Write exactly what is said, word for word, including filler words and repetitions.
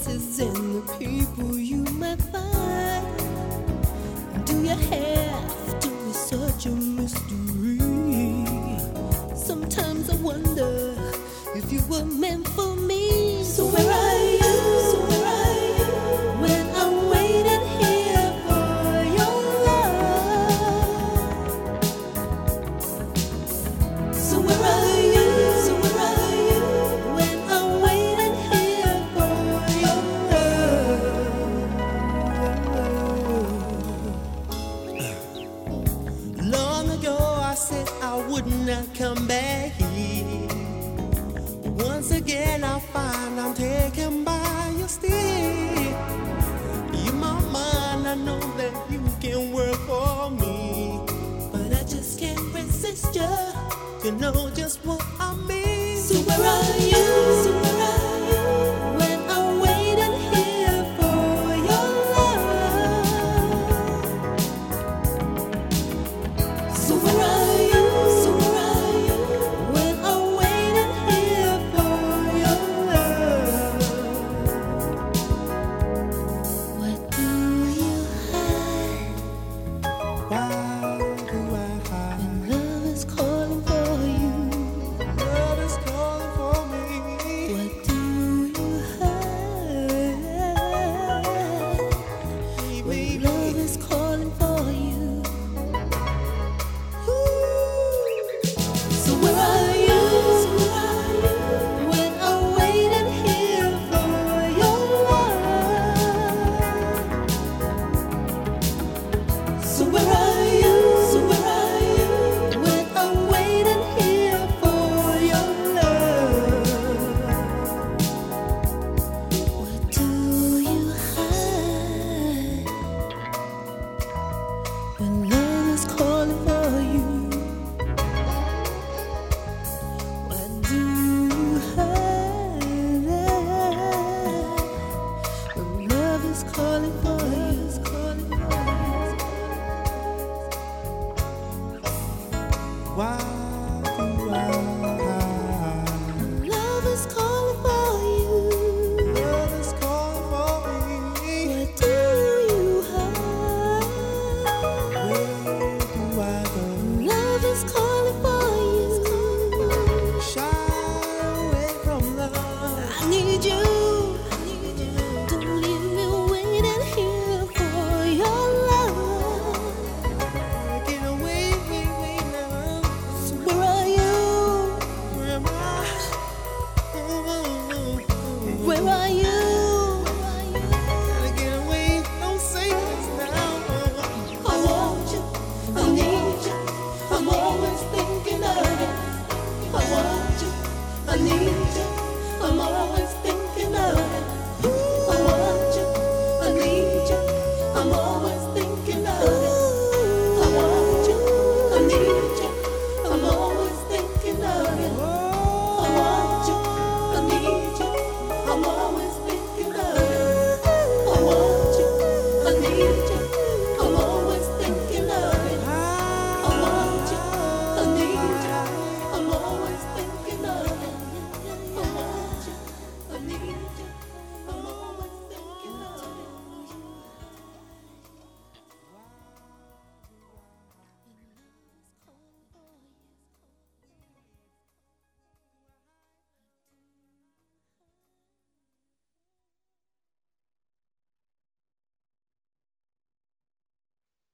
places and the people you might find. Do you have to be such a mystery? Sometimes I wonder if you were meant for me. So where are you? So where are you? When I'm waiting here for your love. So where are you? So where are you? When I'm waiting here for your love. Long ago I said I would not come back here. Once again I find I'm taken by your stick. In my mind I know that you can work for me, but I just can't resist you. You know just what